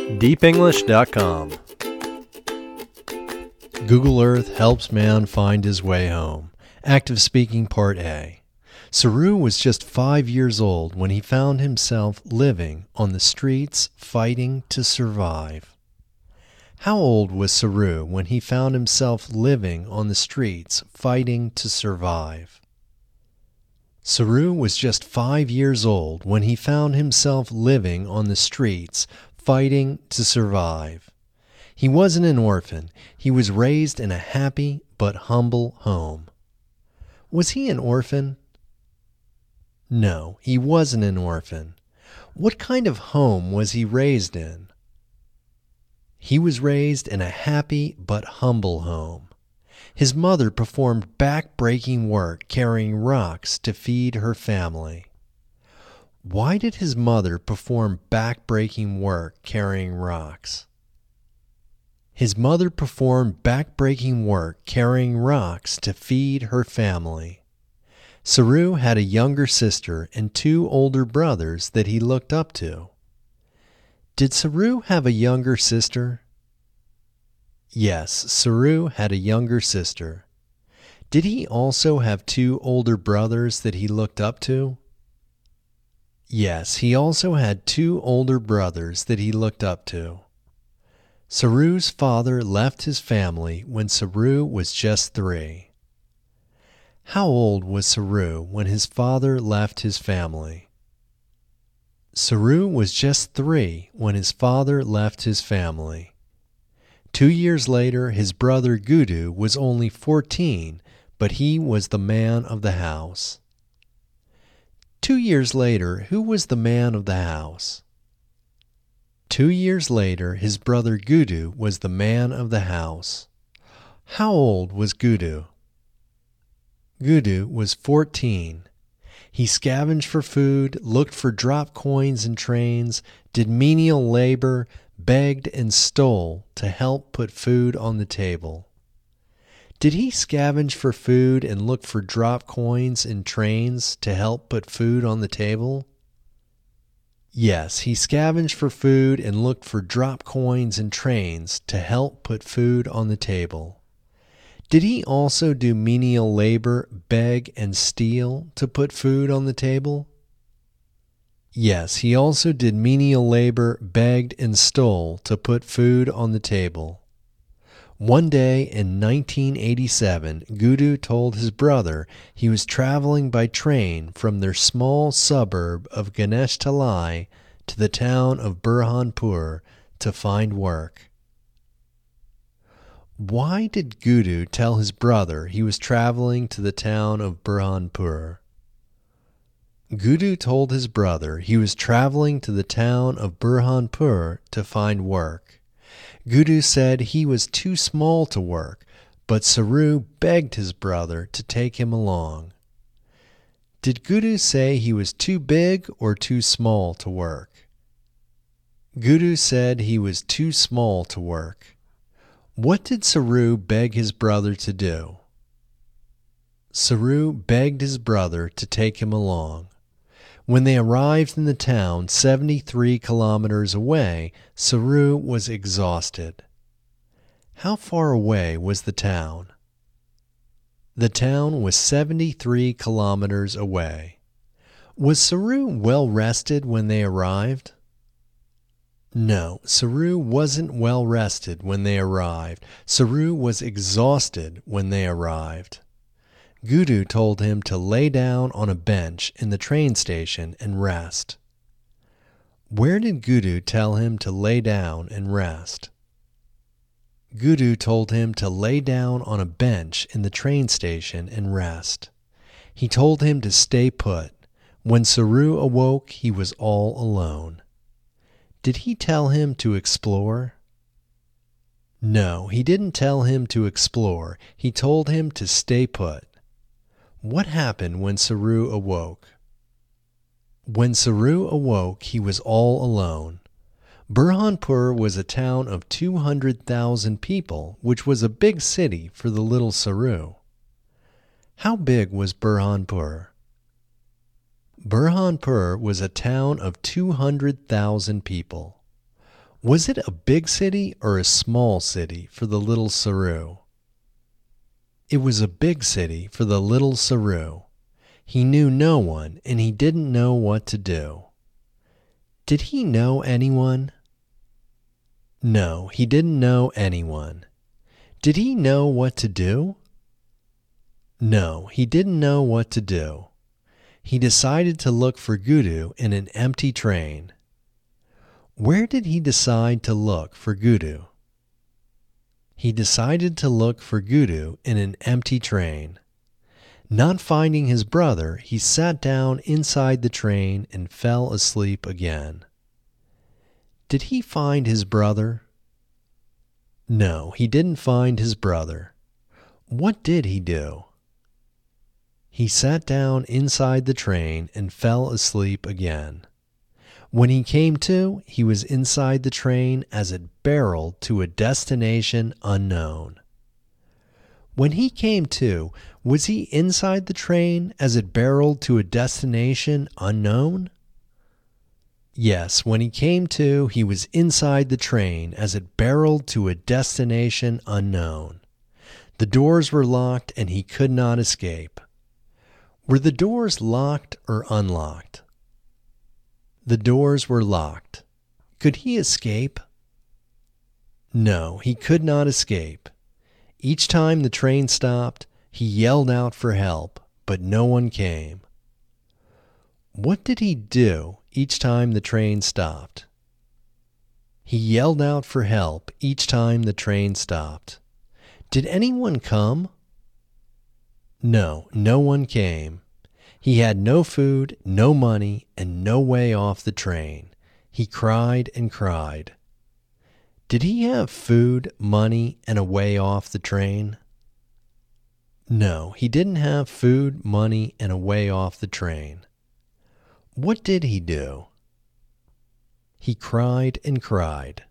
deepenglish.com. Google Earth helps man find his way home. Active Speaking Part A. Saru was just 5 years old when he found himself living on the streets fighting to survive. How old was Saru when he found himself living on the streets fighting to survive? Saru was just 5 years old when he found himself living on the streets fighting to survive. He wasn't an orphan. He was raised in a happy but humble home. Was he an orphan? No, he wasn't an orphan. What kind of home was he raised in? He was raised in a happy but humble home. His mother performed back-breaking work carrying rocks to feed her family. Why did his mother perform back-breaking work carrying rocks? His mother performed back-breaking work carrying rocks to feed her family. Saru had a younger sister and 2 older brothers that he looked up to. Did Saru have a younger sister? Yes, Saru had a younger sister. Did he also have 2 older brothers that he looked up to? Yes, he also had 2 older brothers that he looked up to. Saru's father left his family when Saru was just 3. How old was Saru when his father left his family? Saru was just 3 when his father left his family. 2 years later, his brother Gudu was only 14, but he was the man of the house. 2 years later, who was the man of the house? 2 years later, his brother Gudu was the man of the house. How old was Gudu? Gudu was 14. He scavenged for food, looked for drop coins in trains, did menial labor, begged and stole to help put food on the table. Did he scavenge for food and look for drop coins in trains to help put food on the table? Yes, he scavenged for food and looked for drop coins in trains to help put food on the table. Did he also do menial labor, beg and steal to put food on the table? Yes, he also did menial labor, begged and stole to put food on the table. One day in 1987, Gudu told his brother he was traveling by train from their small suburb of Ganeshtalai to the town of Burhanpur to find work. Why did Gudu tell his brother he was traveling to the town of Burhanpur? Gudu told his brother he was traveling to the town of Burhanpur to find work. Gudu said he was too small to work, but Saru begged his brother to take him along. Did Gudu say he was too big or too small to work? Gudu said he was too small to work. What did Saru beg his brother to do? Saru begged his brother to take him along. When they arrived in the town 73 kilometers away, Saru was exhausted. How far away was the town? The town was 73 kilometers away. Was Saru well rested when they arrived? No, Saru wasn't well rested when they arrived. Saru was exhausted when they arrived. Gudu told him to lay down on a bench in the train station and rest. Where did Gudu tell him to lay down and rest? Gudu told him to lay down on a bench in the train station and rest. He told him to stay put. When Saru awoke, he was all alone. Did he tell him to explore? No, he didn't tell him to explore. He told him to stay put. What happened when Saru awoke? When Saru awoke, he was all alone. Burhanpur was a town of 200,000 people, which was a big city for the little Saru. How big was Burhanpur? Burhanpur was a town of 200,000 people. Was it a big city or a small city for the little Saru? It was a big city for the little Saru. He knew no one and he didn't know what to do. Did he know anyone? No, he didn't know anyone. Did he know what to do? No, he didn't know what to do. He decided to look for Gudu in an empty train. Where did he decide to look for Gudu? He decided to look for Gudu in an empty train. Not finding his brother, he sat down inside the train and fell asleep again. Did he find his brother? No, he didn't find his brother. What did he do? He sat down inside the train and fell asleep again. When he came to, he was inside the train as it barreled to a destination unknown. When he came to, was he inside the train as it barreled to a destination unknown? Yes, when he came to, he was inside the train as it barreled to a destination unknown. The doors were locked and he could not escape. Were the doors locked or unlocked? The doors were locked. Could he escape? No, he could not escape. Each time the train stopped, he yelled out for help, but no one came. What did he do each time the train stopped? He yelled out for help each time the train stopped. Did anyone come? No, no one came. He had no food, no money, and no way off the train. He cried and cried. Did he have food, money, and a way off the train? No, he didn't have food, money, and a way off the train. What did he do? He cried and cried.